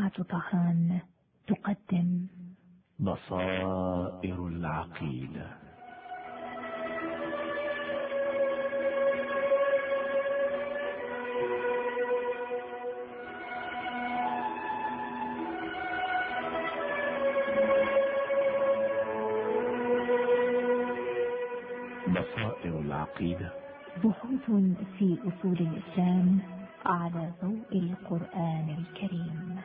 جامعة طهران تقدم بصائر العقيدة. بصائر العقيدة، بحوث في أصول الإسلام على ضوء القرآن الكريم.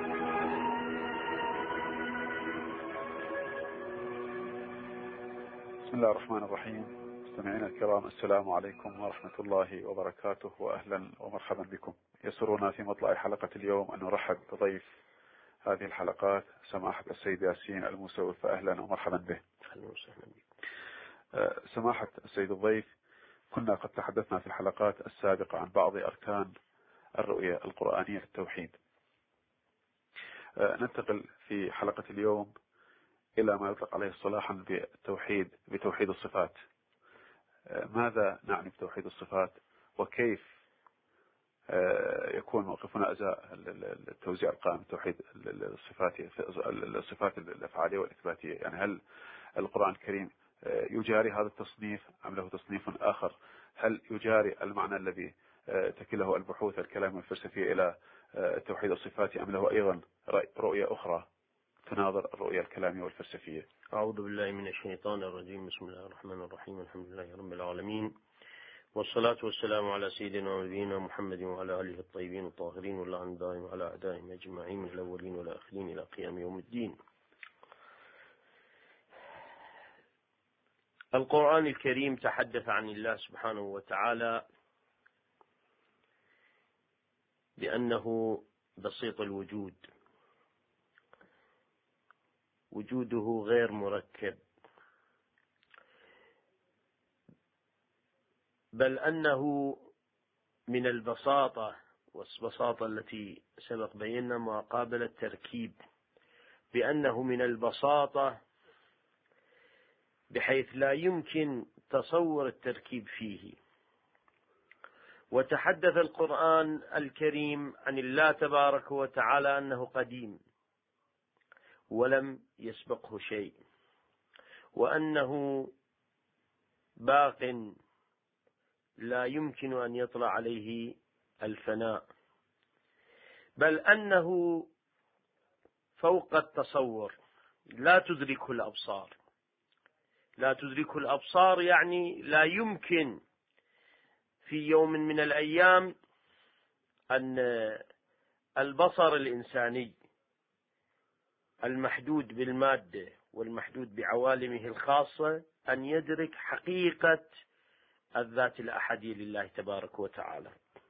بسم الله الرحمن الرحيم. مستمعينا الكرام، السلام عليكم ورحمة الله وبركاته، وأهلا ومرحبا بكم. يسرنا في مطلع حلقة اليوم أن نرحب بضيف هذه الحلقات سماحة السيد ياسين الموسوي، فأهلا ومرحبا به. سماحة السيد الضيف، كنا قد تحدثنا في الحلقات السابقة عن بعض أركان الرؤية القرآنية في التوحيد. ننتقل في حلقة اليوم إلى ما يطلق عليه اصطلاحا بتوحيد الصفات. ماذا نعني بتوحيد الصفات، وكيف يكون موقفنا أزاء التوزيع القائم بتوحيد الصفات الأفعالية والإثباتية؟ يعني هل القرآن الكريم يجاري هذا التصنيف أم له تصنيف آخر؟ هل يجاري المعنى الذي تكله البحوث الكلام والفلسفية إلى توحيد الصفات، أم له أيضا رؤية أخرى تناظر الرؤية الكلامية والفلسفية؟ أعوذ بالله من الشيطان الرجيم. بسم الله الرحمن الرحيم. الحمد لله رب العالمين، والصلاة والسلام على سيدنا ونبينا محمد وعلى آله الطيبين الطاهرين، واللعن دائم على أعدائهم أجمعين من الأولين والآخرين إلى قيام يوم الدين. القرآن الكريم تحدث عن الله سبحانه وتعالى بأنه بسيط الوجود، وجوده غير مركب، بل أنه من البساطة، والبساطة التي سبق بينا ما قابل التركيب، بأنه من البساطة بحيث لا يمكن تصور التركيب فيه. وتحدث القرآن الكريم عن الله تبارك وتعالى أنه قديم ولم يسبقه شيء، وأنه باق لا يمكن أن يطلع عليه الفناء، بل أنه فوق التصور، لا تدركه الأبصار. لا تدركه الأبصار يعني لا يمكن في يوم من الأيام أن البصر الإنساني المحدود بالمادة والمحدود بعوالمه الخاصة أن يدرك حقيقة الذات الأحدية لله تبارك وتعالى.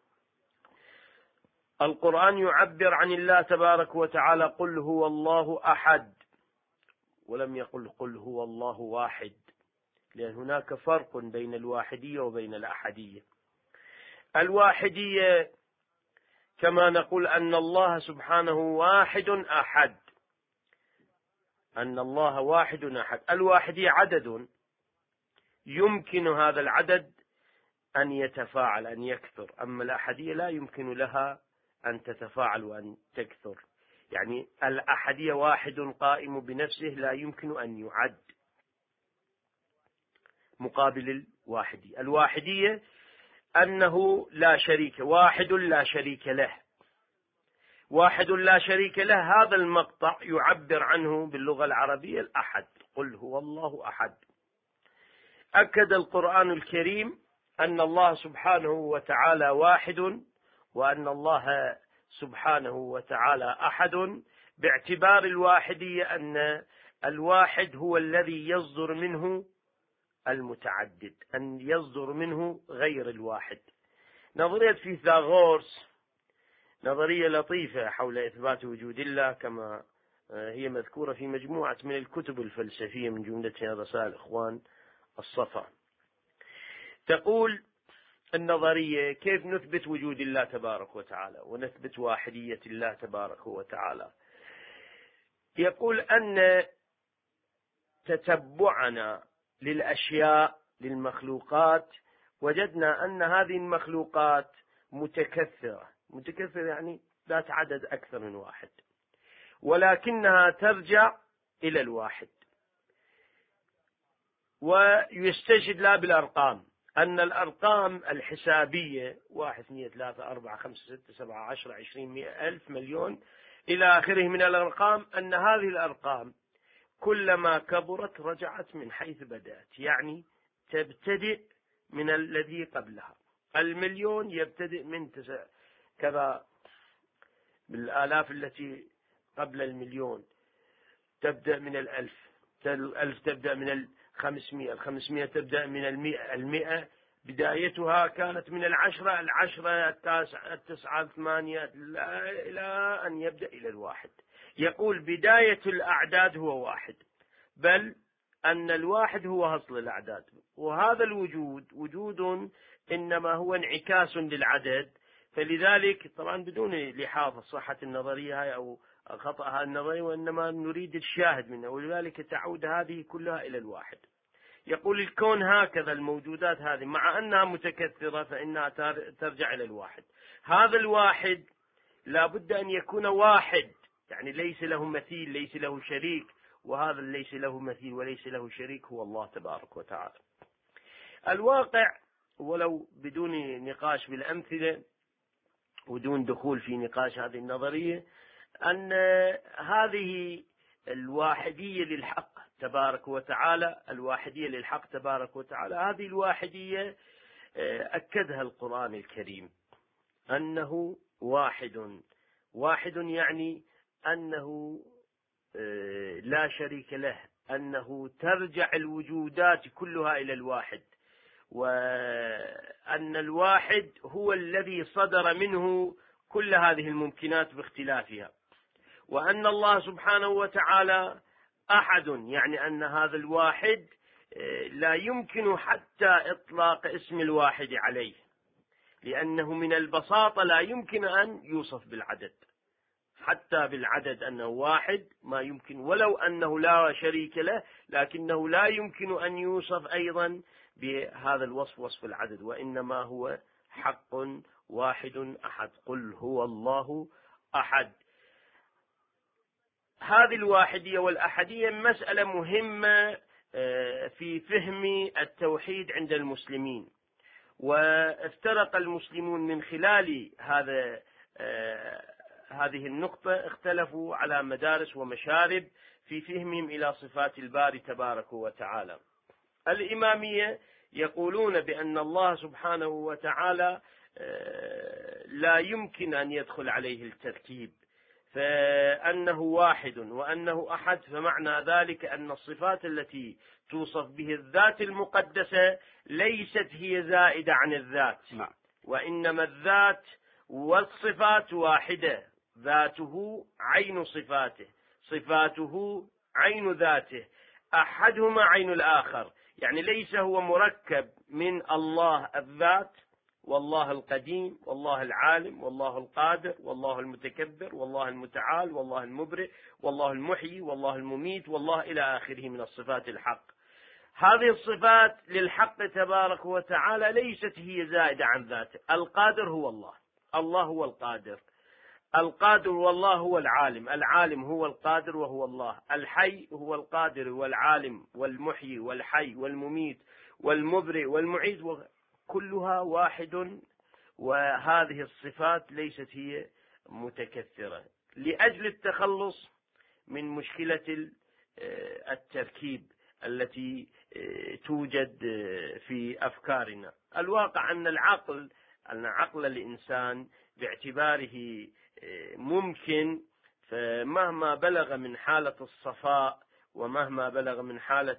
القرآن يعبر عن الله تبارك وتعالى قل هو الله أحد، ولم يقل قل هو الله واحد، لأن هناك فرق بين الواحدية وبين الأحدية. الواحدية كما نقول أن الله سبحانه واحد أحد، أن الله واحد أحد. الواحدية عدد يمكن هذا العدد أن يتفاعل، أن يكثر، أما الأحدية لا يمكن لها أن تتفاعل وأن تكثر. يعني الأحدية واحد قائم بنفسه لا يمكن أن يعد، مقابل الواحدية. الواحدية أنه لا شريك، واحد لا شريك له. واحد لا شريك له، هذا المقطع يعبر عنه باللغة العربية الأحد. قل هو الله أحد. أكد القرآن الكريم أن الله سبحانه وتعالى واحد، وأن الله سبحانه وتعالى أحد، باعتبار الواحدية أن الواحد هو الذي يصدر منه المتعدد، أن يصدر منه غير الواحد. نظرية فيثاغورس نظرية لطيفة حول إثبات وجود الله، كما هي مذكورة في مجموعة من الكتب الفلسفية، من جملتها رسائل إخوان الصفا. تقول النظرية كيف نثبت وجود الله تبارك وتعالى ونثبت واحدية الله تبارك وتعالى. يقول أن تتبعنا للأشياء، للمخلوقات، وجدنا أن هذه المخلوقات متكثرة يعني ذات عدد أكثر من واحد. ولكنها ترجع إلى الواحد. ويستشهد لا بالأرقام، أن الأرقام الحسابية 1 2 3 4 5 6 7 10 20 100 ألف مليون إلى آخره من الأرقام، أن هذه الأرقام كلما كبرت رجعت من حيث بدأت، يعني تبتدئ من الذي قبلها. المليون يبتدئ من كذا بالآلاف التي قبل المليون، تبدأ من الألف، الألف تبدأ من 500، 500 تبدأ من 100 بدايتها كانت من 10، 9، 8 إلى أن يبدأ إلى الواحد. يقول بداية الأعداد هو واحد، بل أن الواحد هو أصل الأعداد، وهذا الوجود وجود إنما هو انعكاس للعدد. فلذلك طبعا بدون لحاظ صحة النظرية أو خطأها النظري، وإنما نريد الشاهد منه، ولذلك تعود هذه كلها إلى الواحد. يقول الكون هكذا، الموجودات هذه مع أنها متكثرة فإنها ترجع إلى الواحد. هذا الواحد لا بد أن يكون واحد، يعني ليس له مثيل، ليس له شريك، وهذا ليس له مثيل وليس له شريك هو الله تبارك وتعالى. الواقع، ولو بدون نقاش بالأمثلة ودون دخول في نقاش هذه النظرية، أن هذه الواحدية للحق تبارك وتعالى، الواحدية للحق تبارك وتعالى، هذه الواحدية أكدها القرآن الكريم، أنه واحد. واحد يعني أنه لا شريك له، أنه ترجع الوجودات كلها إلى الواحد، وأن الواحد هو الذي صدر منه كل هذه الممكنات باختلافها، وأن الله سبحانه وتعالى أحد، يعني أن هذا الواحد لا يمكن حتى إطلاق اسم الواحد عليه، لأنه من البساطة لا يمكن أن يوصف بالعدد، حتى بالعدد أنه واحد ما يمكن، ولو أنه لا شريك له، لكنه لا يمكن أن يوصف أيضا بهذا الوصف، وصف العدد، وإنما هو حق واحد أحد. قل هو الله أحد. هذه الواحدية والأحدية مسألة مهمة في فهم التوحيد عند المسلمين، وافترق المسلمون من خلال هذه النقطة، اختلفوا على مدارس ومشارب في فهمهم إلى صفات الباري تبارك وتعالى. الإمامية يقولون بأن الله سبحانه وتعالى لا يمكن أن يدخل عليه التركيب، فأنه واحد وأنه أحد، فمعنى ذلك أن الصفات التي توصف به الذات المقدسة ليست هي زائدة عن الذات، وإنما الذات والصفات واحدة، ذاته عين صفاته، صفاته عين ذاته، أحدهما عين الآخر، يعني ليس هو مركب من الله الذات والله القديم والله العالم والله القادر والله المتكبر والله المتعال والله المبرئ والله المحيي والله المميت والله إلى آخره من الصفات الحق. هذه الصفات للحق تبارك وتعالى ليست هي زائدة عن ذاته. القادر هو الله، الله هو القادر، القادر والله هو العالم، العالم هو القادر وهو الله، الحي هو القادر والعالم والمحيي والحي والمميت والمبرئ والمعيد، كلها واحد. وهذه الصفات ليست هي متكثرة. لأجل التخلص من مشكلة التركيب التي توجد في أفكارنا، الواقع أن عقل الإنسان باعتباره ممكن، فمهما بلغ من حالة الصفاء ومهما بلغ من حالة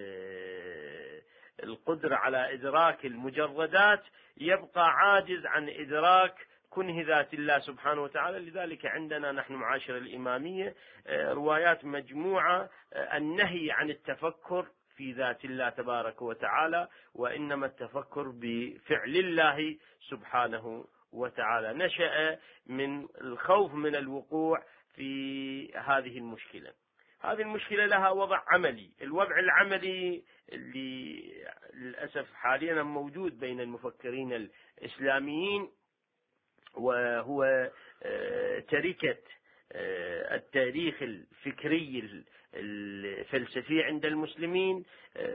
القدرة على إدراك المجردات، يبقى عاجز عن إدراك كنه ذات الله سبحانه وتعالى. لذلك عندنا نحن معاشر الإمامية روايات مجموعة النهي عن التفكر في ذات الله تبارك وتعالى، وإنما التفكر بفعل الله سبحانه وتعالى، نشأ من الخوف من الوقوع في هذه المشكلة. هذه المشكلة لها وضع عملي، الوضع العملي اللي للأسف حاليا موجود بين المفكرين الإسلاميين، وهو تركة التاريخ الفكري الفلسفي عند المسلمين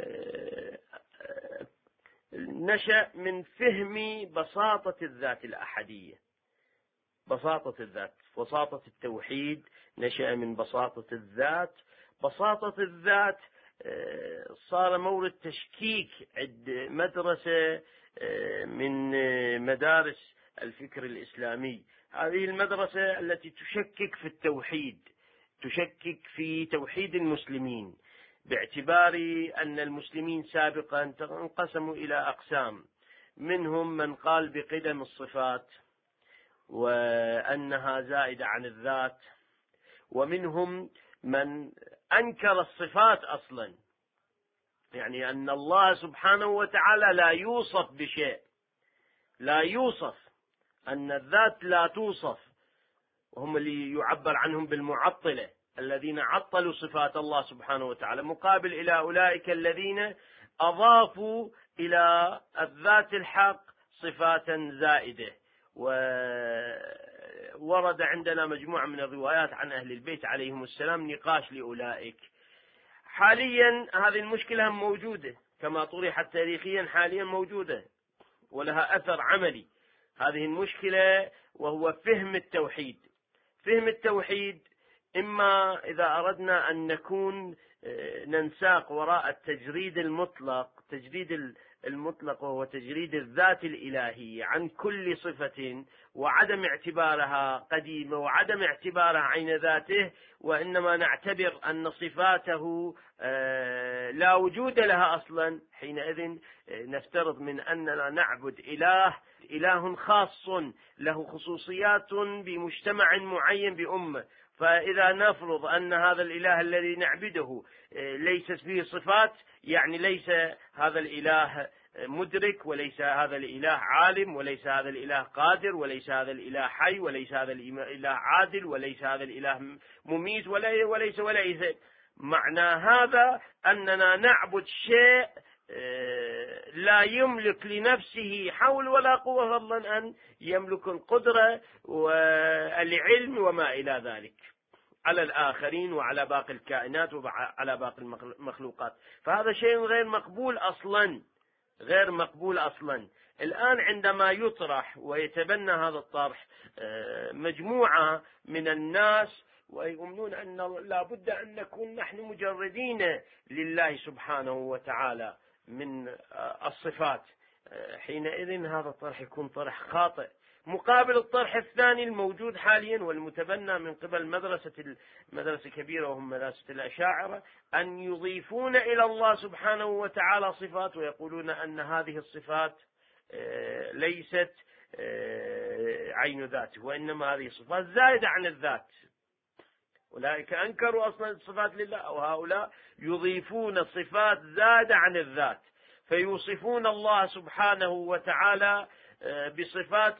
نشأ من فهم بساطة الذات الأحدية. بساطة الذات، بساطة التوحيد نشأ من بساطة الذات. بساطة الذات صار مورد تشكيك عند مدرسة من مدارس الفكر الإسلامي. هذه المدرسة التي تشكك في التوحيد، تشكك في توحيد المسلمين، باعتبار أن المسلمين سابقا انقسموا إلى أقسام. منهم من قال بقدم الصفات وأنها زائدة عن الذات، ومنهم من أنكر الصفات أصلا، يعني أن الله سبحانه وتعالى لا يوصف بشيء، لا يوصف، أن الذات لا توصف، وهم اللي يعبر عنهم بالمعطلة الذين عطلوا صفات الله سبحانه وتعالى، مقابل إلى أولئك الذين أضافوا إلى الذات الحق صفات زائدة. وورد عندنا مجموعة من الروايات عن أهل البيت عليهم السلام نقاش لأولئك. حاليا هذه المشكلة موجودة كما طرحت تاريخيا، حاليا موجودة ولها أثر عملي هذه المشكلة، وهو فهم التوحيد. فهم التوحيد إما إذا أردنا أن نكون ننساق وراء التجريد المطلق، تجريد المطلق وهو تجريد الذات الإلهية عن كل صفة وعدم اعتبارها قديمة وعدم اعتبارها عين ذاته، وإنما نعتبر أن صفاته لا وجود لها أصلا. حينئذ نفترض من أننا نعبد إله خاص له خصوصيات بمجتمع معين بأمة. فإذا نفرض أن هذا الإله الذي نعبده ليست فيه صفات، يعني ليس هذا الإله مدرك، وليس هذا الإله عالم، وليس هذا الإله قادر، وليس هذا الإله حي، وليس هذا الإله عادل، وليس هذا الإله مميت، وليس معنى هذا أننا نعبد شيء لا يملك لنفسه حول ولا قوة، فضلا أن يملك القدرة والعلم وما إلى ذلك على الآخرين وعلى باقي الكائنات وعلى باقي المخلوقات. فهذا شيء غير مقبول أصلا، غير مقبول أصلا. الآن عندما يطرح ويتبنى هذا الطرح مجموعة من الناس ويؤمنون أن لا بد أن نكون نحن مجردين لله سبحانه وتعالى من الصفات، حينئذ هذا الطرح يكون طرح خاطئ، مقابل الطرح الثاني الموجود حاليا والمتبنى من قبل مدرسة كبيرة وهم مدرسة الأشاعرة، أن يضيفون إلى الله سبحانه وتعالى صفات ويقولون أن هذه الصفات ليست عين ذاته، وإنما هذه صفات زائدة عن الذات. أولئك أنكروا أصلا الصفات لله، وهؤلاء يضيفون صفات زادة عن الذات، فيوصفون الله سبحانه وتعالى بصفات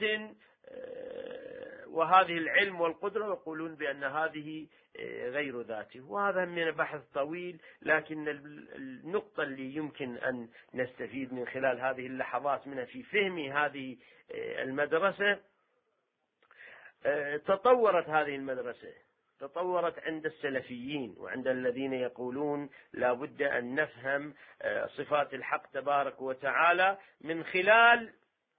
وهذه العلم والقدرة، ويقولون بأن هذه غير ذاته. وهذا من بحث طويل، لكن النقطة اللي يمكن أن نستفيد من خلال هذه اللحظات منها في فهم هذه المدرسة، تطورت هذه المدرسة، تطورت عند السلفيين وعند الذين يقولون لا بد أن نفهم صفات الحق تبارك وتعالى من خلال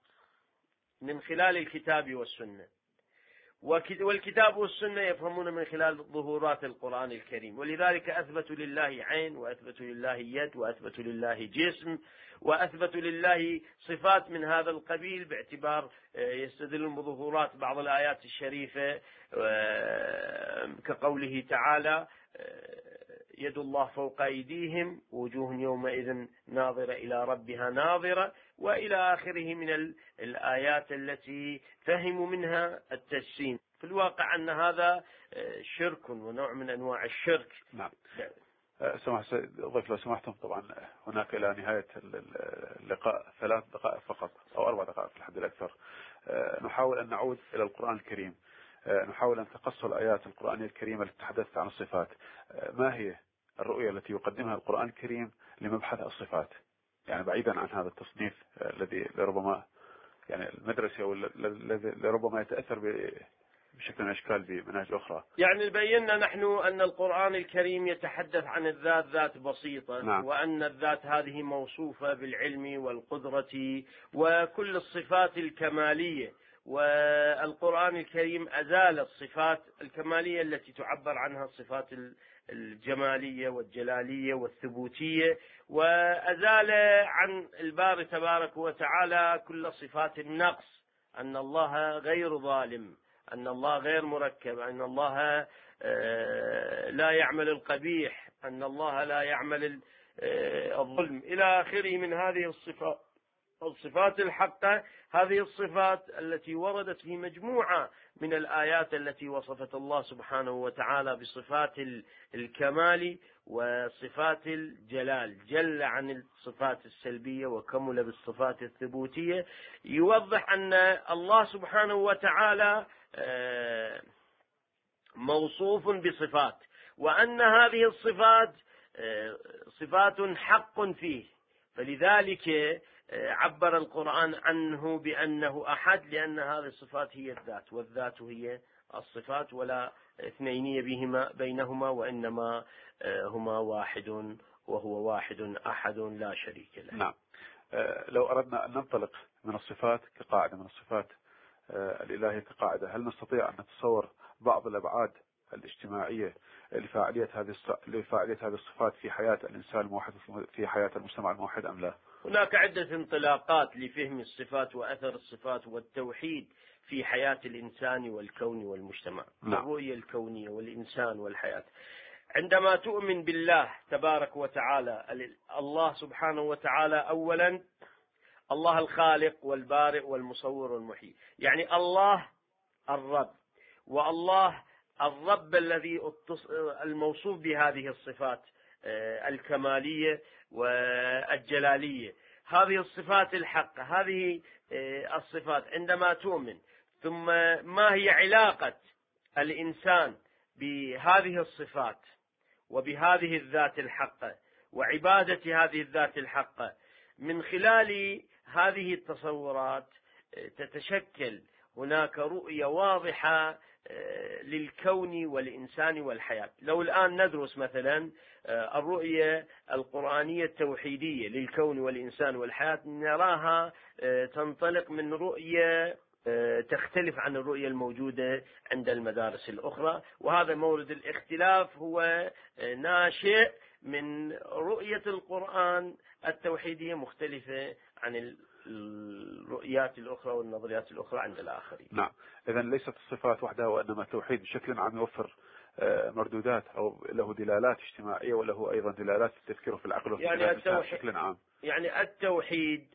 الكتاب والسنة. والكتاب والسنة يفهمون من خلال ظهورات القرآن الكريم، ولذلك أثبتوا لله عين، وأثبتوا لله يد، وأثبتوا لله جسم، وأثبتوا لله صفات من هذا القبيل، باعتبار يستدلون بظهورات بعض الآيات الشريفة كقوله تعالى يد الله فوق أيديهم وجوه يومئذ ناظرة إلى ربها ناظرة، وإلى آخره من الآيات التي فهموا منها التجسيم. في الواقع أن هذا شرك ونوع من أنواع الشرك. نعم. ضيف لو سمحتم، طبعا هناك إلى نهاية اللقاء 3 دقائق فقط أو 4 دقائق في الحد الأكثر. نحاول أن نعود إلى القرآن الكريم، نحاول أن تقص الآيات القرآنية الكريمة التي تحدثت عن الصفات. ما هي الرؤية التي يقدمها القرآن الكريم لمبحث الصفات، يعني بعيدا عن هذا التصنيف الذي لربما يعني المدرسة لربما يتأثر بشكل من الأشكال بمناهج أخرى. يعني بينا نحن أن القرآن الكريم يتحدث عن الذات ذات بسيطة، نعم. وأن الذات هذه موصوفة بالعلم والقدرة وكل الصفات الكمالية، والقرآن الكريم أزال الصفات الكمالية التي تعبر عنها الصفات الجمالية والجلالية والثبوتية، وأزال عن الباري تبارك وتعالى كل صفات النقص، أن الله غير ظالم، أن الله غير مركب، أن الله لا يعمل القبيح، أن الله لا يعمل الظلم إلى آخره من هذه الصفات الحقة. هذه الصفات التي وردت في مجموعة من الآيات التي وصفت الله سبحانه وتعالى بصفات الكمال وصفات الجلال، جل عن الصفات السلبية وكمل بالصفات الثبوتية، يوضح أن الله سبحانه وتعالى موصوف بصفات، وأن هذه الصفات صفات حق فيه، فلذلك عبر القرآن عنه بأنه أحد، لأن هذه الصفات هي الذات، والذات هي الصفات، ولا اثنين بينهما، وإنما هما واحد، وهو واحد أحد لا شريك له. نعم. لو أردنا أن ننطلق من الصفات كقاعدة، من الصفات الإلهية كقاعدة، هل نستطيع أن نتصور بعض الأبعاد الاجتماعية لفاعلية هذه الصفات في حياة الإنسان الموحد، في حياة المجتمع الموحد أم لا؟ هناك عدة انطلاقات لفهم الصفات وأثر الصفات والتوحيد في حياة الإنسان والكون والمجتمع. نعم. الرؤية الكونية والإنسان والحياة. عندما تؤمن بالله تبارك وتعالى، الله سبحانه وتعالى أولا الله الخالق والبارئ والمصور والمحيي، يعني الله الرب، والله الرب الذي الموصوف بهذه الصفات الكمالية والجلالية، هذه الصفات الحقة، هذه الصفات عندما تؤمن. ثم ما هي علاقة الإنسان بهذه الصفات وبهذه الذات الحقة وعبادة هذه الذات الحقة؟ من خلال هذه التصورات تتشكل هناك رؤية واضحة للكون والإنسان والحياة. لو الآن ندرس مثلا الرؤية القرآنية التوحيدية للكون والإنسان والحياة، نراها تنطلق من رؤية تختلف عن الرؤية الموجودة عند المدارس الأخرى، وهذا مورد الاختلاف هو ناشئ من رؤية القرآن التوحيدية مختلفة عن الرؤيات الأخرى والنظريات الأخرى عند الآخرين. نعم. إذن ليست الصفات وحدها، وإنما التوحيد بشكل عام يوفر مردودات أو له دلالات اجتماعية، وله أيضا دلالات في التفكير وفي العقل وفي يعني بشكل عام. يعني التوحيد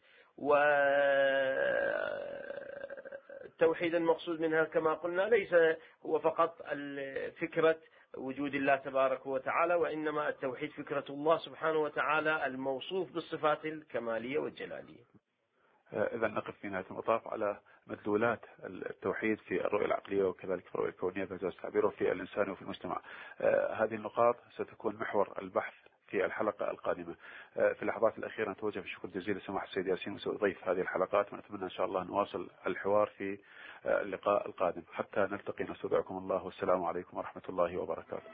والتوحيد المقصود منها كما قلنا ليس هو فقط فكرة وجود الله تبارك وتعالى، وإنما التوحيد فكرة الله سبحانه وتعالى الموصوف بالصفات الكمالية والجلالية. إذا نقف في نهاية المطاف على مدلولات التوحيد في الرؤية العقلية وكذلك في الرؤية الكونية بجواز التعبير، وفي الإنسان وفي المجتمع. هذه النقاط ستكون محور البحث في الحلقة القادمة. في اللحظات الأخيرة نتوجه بالشكر جزيلا لسماحة السيد ياسين ضيف هذه الحلقات، ونتمنى إن شاء الله نواصل الحوار في اللقاء القادم. حتى نلتقي نستودعكم الله، والسلام عليكم ورحمة الله وبركاته.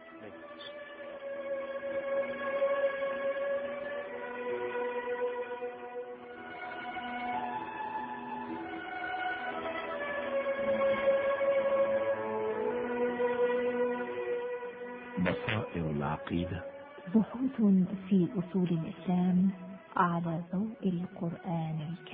بصائر العقيدة، بحوث في أصول الإسلام على ضوء القرآن الكريم.